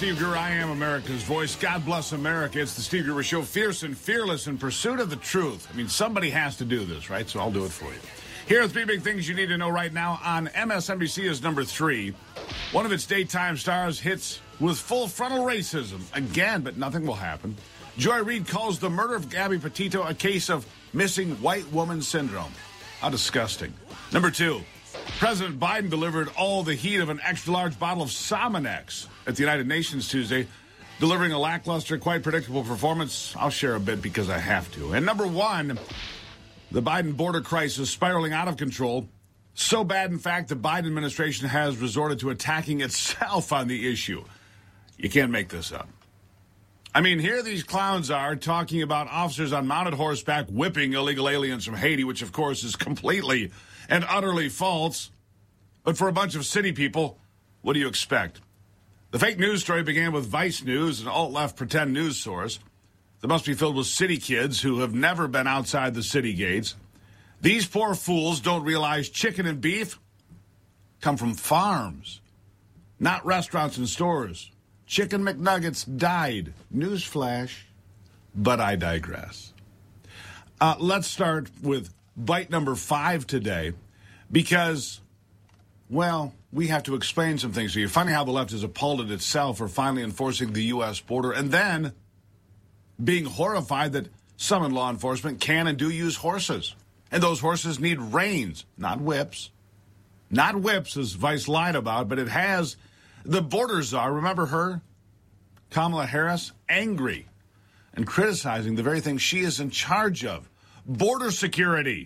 Steve Gruber. I am America's voice. God bless America. It's the Steve Gruber Show. Fierce and fearless in pursuit of the truth. I mean, somebody has to do this, right? So I'll do it for you. Here are three big things you need to know right now on MSNBC is number 3. One of its daytime stars hits with full frontal racism again, but nothing will happen. Joy Reid calls the murder of Gabby Petito a case of missing white woman syndrome. How disgusting. Number 2. President Biden delivered all the heat of an extra-large bottle of Sominex at the United Nations Tuesday, delivering a lackluster, quite predictable performance. I'll share a bit because I have to. And number 1, the Biden border crisis spiraling out of control. So bad, in fact, the Biden administration has resorted to attacking itself on the issue. You can't make this up. I mean, here these clowns are talking about officers on mounted horseback whipping illegal aliens from Haiti, which, of course, is completely and utterly false. But for a bunch of city people, what do you expect? The fake news story began with Vice News, an alt-left pretend news source that must be filled with city kids who have never been outside the city gates. These poor fools don't realize chicken and beef come from farms, not restaurants and stores. Chicken McNuggets died. Newsflash. But I digress. Let's start with bite number 5 today because, well, we have to explain some things to you. Funny how the left is appalled at itself for finally enforcing the U.S. border and then being horrified that some in law enforcement can and do use horses. And those horses need reins, not whips. Not whips, as Vice lied about, but it has the border czar, remember her? Kamala Harris, angry and criticizing the very thing she is in charge of. Border security.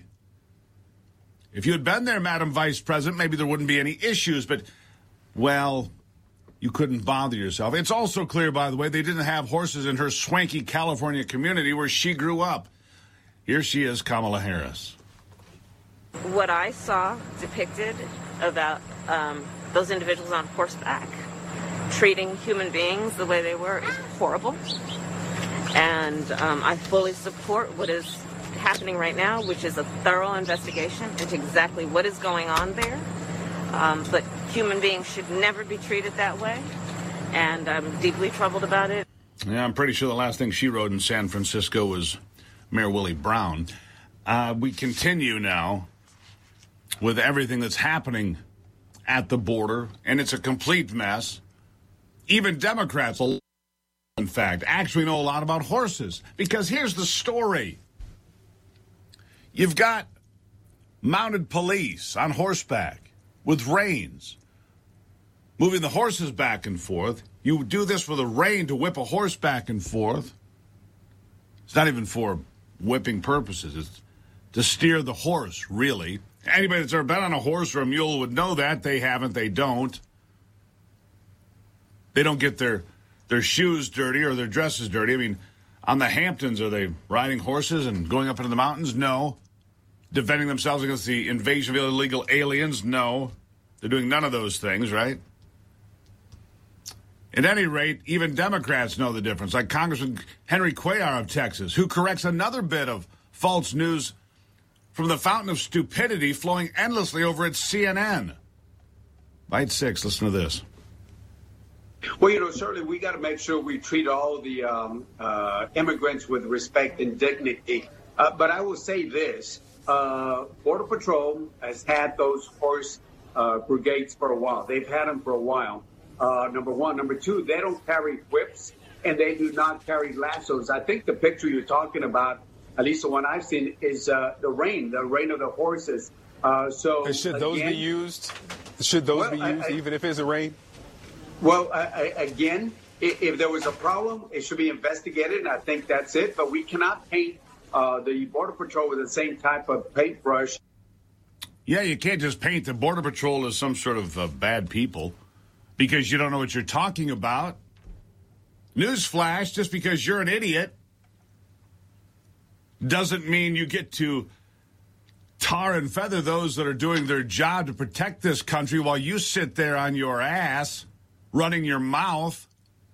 If you had been there, Madam Vice President, maybe there wouldn't be any issues, but, well, you couldn't bother yourself. It's also clear, by the way, they didn't have horses in her swanky California community where she grew up. Here she is, Kamala Harris. What I saw depicted about those individuals on horseback treating human beings the way they were is horrible. And I fully support what is happening right now, which is a thorough investigation into exactly what is going on there. But human beings should never be treated that way. And I'm deeply troubled about it. Yeah, I'm pretty sure the last thing she wrote in San Francisco was Mayor Willie Brown. We continue now with everything that's happening at the border, and it's a complete mess. Even Democrats, in fact, actually know a lot about horses. Because here's the story. You've got mounted police on horseback with reins, moving the horses back and forth. You do this with a rein to whip a horse back and forth. It's not even for whipping purposes. It's to steer the horse, really. Anybody that's ever been on a horse or a mule would know that. They haven't. They don't. They don't get their shoes dirty or their dresses dirty. I mean, on the Hamptons, are they riding horses and going up into the mountains? No. Defending themselves against the invasion of illegal aliens? No. They're doing none of those things, right? At any rate, even Democrats know the difference, like Congressman Henry Cuellar of Texas, who corrects another bit of false news from the fountain of stupidity flowing endlessly over at CNN. Bite 6, listen to this. Well, certainly we got to make sure we treat all the immigrants with respect and dignity. But I will say this. Border Patrol has had those horse brigades for a while. They've had them for a while, number one. Number two, they don't carry whips, and they do not carry lassos. I think the picture you're talking about, at least the one I've seen, is the rein of the horses. Should those be used? Should those be used, even if it's a rein? Well, again, if there was a problem, it should be investigated, and I think that's it. But we cannot paint the Border Patrol with the same type of paintbrush. Yeah, you can't just paint the Border Patrol as some sort of bad people because you don't know what you're talking about. Newsflash, just because you're an idiot doesn't mean you get to tar and feather those that are doing their job to protect this country while you sit there on your ass running your mouth.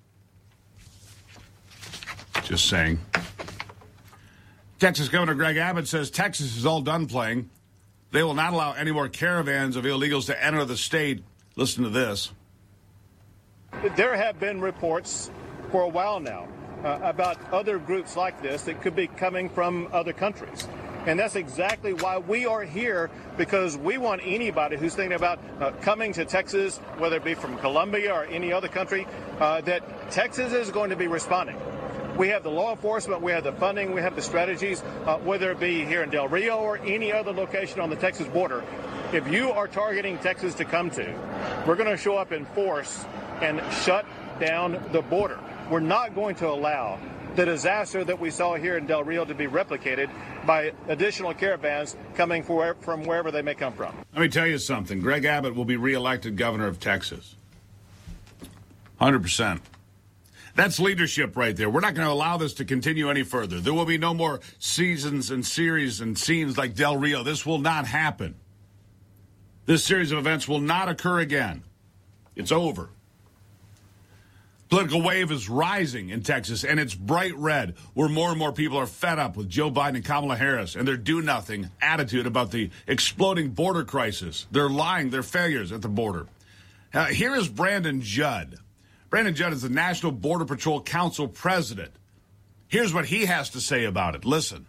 Just saying. Texas Governor Greg Abbott says Texas is all done playing. They will not allow any more caravans of illegals to enter the state. Listen to this. there have been reports for a while now about other groups like this that could be coming from other countries. And that's exactly why we are here, because we want anybody who's thinking about coming to Texas, whether it be from Colombia or any other country, that Texas is going to be responding. We have the law enforcement, we have the funding, we have the strategies, whether it be here in Del Rio or any other location on the Texas border. If you are targeting Texas to come to, we're going to show up in force and shut down the border. We're not going to allow the disaster that we saw here in Del Rio to be replicated by additional caravans coming from wherever they may come from. Let me tell you something. Greg Abbott will be reelected governor of Texas. 100%. That's leadership right there. We're not going to allow this to continue any further. There will be no more seasons and series and scenes like Del Rio. This will not happen. This series of events will not occur again. It's over. Political wave is rising in Texas, and it's bright red, where more and more people are fed up with Joe Biden and Kamala Harris and their do-nothing attitude about the exploding border crisis. They're lying, their failures at the border. Here is Brandon Judd. Brandon Judd is the National Border Patrol Council president. Here's what he has to say about it. Listen.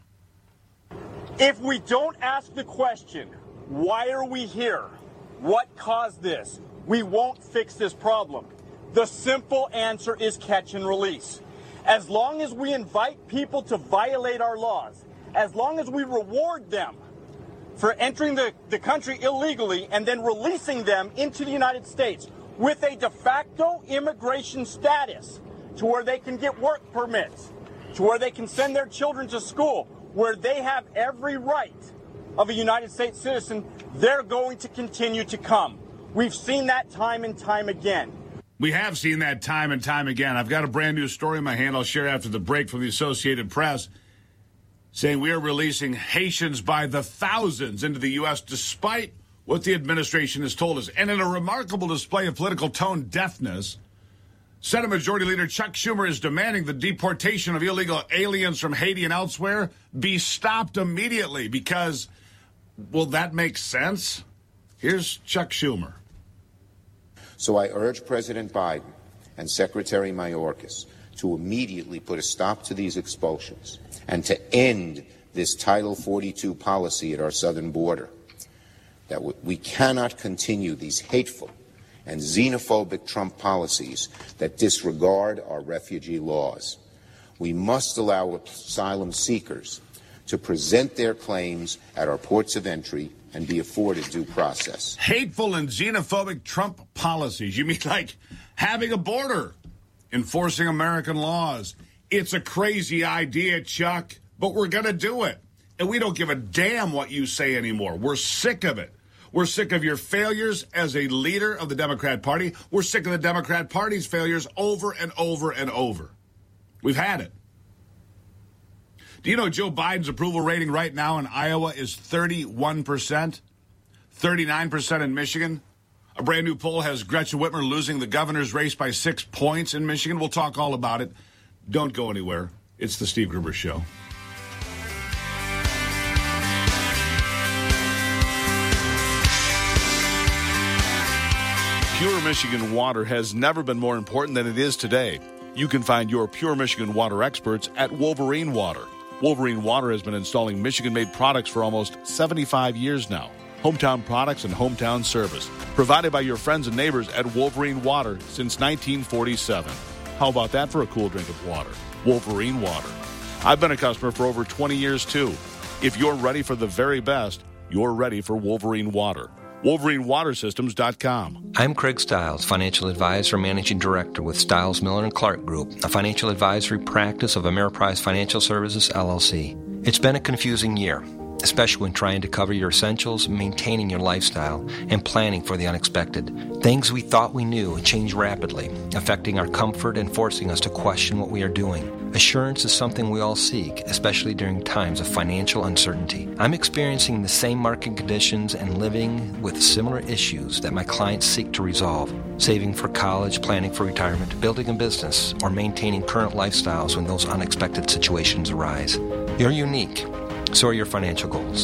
If we don't ask the question, why are we here? What caused this? We won't fix this problem. The simple answer is catch and release. As long as we invite people to violate our laws, as long as we reward them for entering the country illegally and then releasing them into the United States with a de facto immigration status to where they can get work permits, to where they can send their children to school, where they have every right of a United States citizen, they're going to continue to come. We've seen that time and time again. We have seen that time and time again. I've got a brand new story in my hand I'll share after the break from the Associated Press saying we are releasing Haitians by the thousands into the U.S. despite what the administration has told us. And in a remarkable display of political tone deafness, Senate Majority Leader Chuck Schumer is demanding the deportation of illegal aliens from Haiti and elsewhere be stopped immediately because, well, that makes sense. Here's Chuck Schumer. So I urge President Biden and Secretary Mayorkas to immediately put a stop to these expulsions and to end this Title 42 policy at our southern border. That we cannot continue these hateful and xenophobic Trump policies that disregard our refugee laws. We must allow asylum seekers to present their claims at our ports of entry and be afforded due process. Hateful and xenophobic Trump policies. You mean like having a border, enforcing American laws. It's a crazy idea, Chuck, but we're going to do it. And we don't give a damn what you say anymore. We're sick of it. We're sick of your failures as a leader of the Democrat Party. We're sick of the Democrat Party's failures over and over and over. We've had it. Do you know Joe Biden's approval rating right now in Iowa is 31%, 39% in Michigan? A brand new poll has Gretchen Whitmer losing the governor's race by 6 points in Michigan. We'll talk all about it. Don't go anywhere. It's the Steve Gruber Show. Pure Michigan water has never been more important than it is today. You can find your Pure Michigan water experts at Wolverine Water. Wolverine Water has been installing Michigan-made products for almost 75 years now. Hometown products and hometown service provided by your friends and neighbors at Wolverine Water since 1947. How about that for a cool drink of water? Wolverine Water. I've been a customer for over 20 years, too. If you're ready for the very best, you're ready for Wolverine Water. WolverineWaterSystems.com. I'm Craig Stiles, Financial Advisor and Managing Director with Stiles, Miller & Clark Group, a financial advisory practice of Ameriprise Financial Services, LLC. It's been a confusing year, especially when trying to cover your essentials, maintaining your lifestyle, and planning for the unexpected. Things we thought we knew change rapidly, affecting our comfort and forcing us to question what we are doing. Assurance is something we all seek, especially during times of financial uncertainty. I'm experiencing the same market conditions and living with similar issues that my clients seek to resolve. Saving for college, planning for retirement, building a business, or maintaining current lifestyles when those unexpected situations arise. You're unique. So are your financial goals.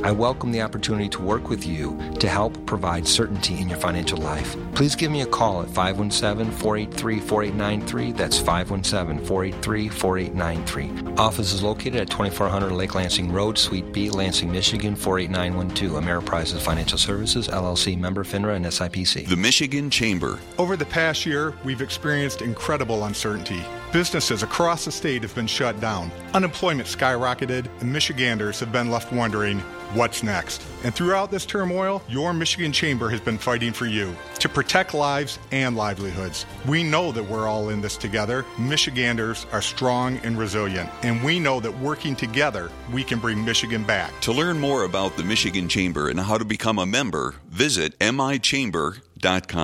I welcome the opportunity to work with you to help provide certainty in your financial life. Please give me a call at 517-483-4893. That's 517-483-4893. Office is located at 2400 Lake Lansing Road, Suite B, Lansing, Michigan, 48912. Ameriprise Financial Services, LLC, member FINRA and SIPC. The Michigan Chamber. Over the past year, we've experienced incredible uncertainty. Businesses across the state have been shut down. Unemployment skyrocketed, and Michiganders have been left wondering, what's next? And throughout this turmoil, your Michigan Chamber has been fighting for you to protect lives and livelihoods. We know that we're all in this together. Michiganders are strong and resilient, and we know that working together, we can bring Michigan back. To learn more about the Michigan Chamber and how to become a member, visit michamber.com.